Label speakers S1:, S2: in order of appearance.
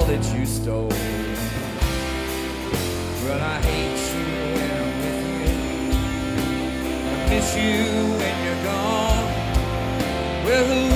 S1: all that you stole. Well, I hate you when I'm with you. I miss you when you're gone. Well, who